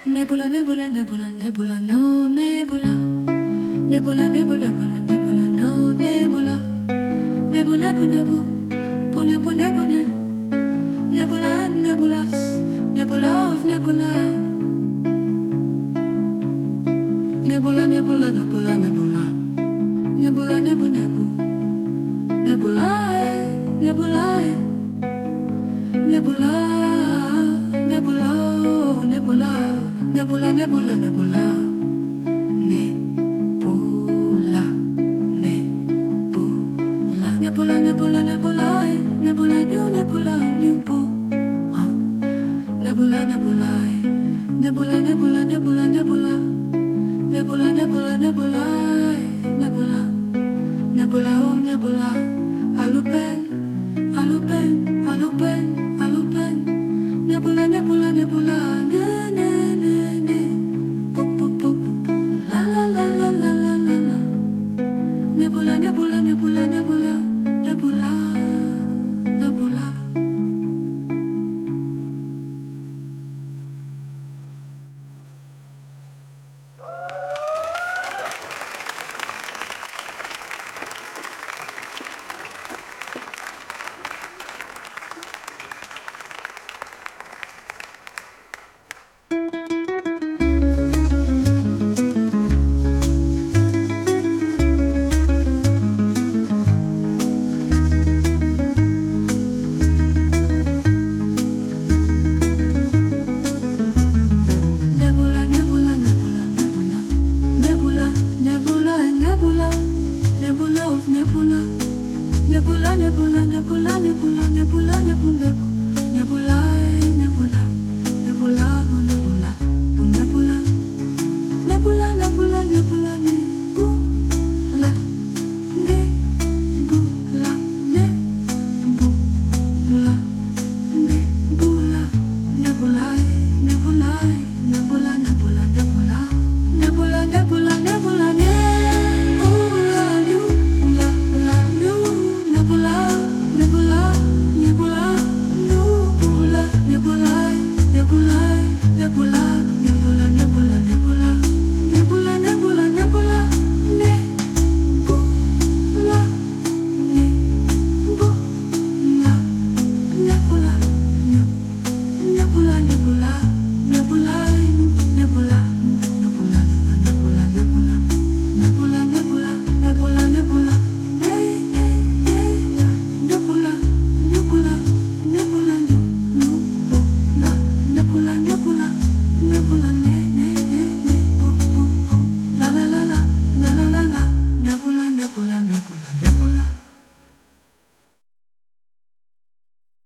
Nebula, nebula, nebula, nebula, no nebula. Nebula, nebula, nebula, nebula, no nebula. Nebula, nebu, nebu, nebu, nebula, nebula, nebula of nebula. Nebula, nebula, nebula, nebula. Nebula, nebu, nebu. Nebula, nebula, nebula, nebula, nebula, nebula, nebula, nebula.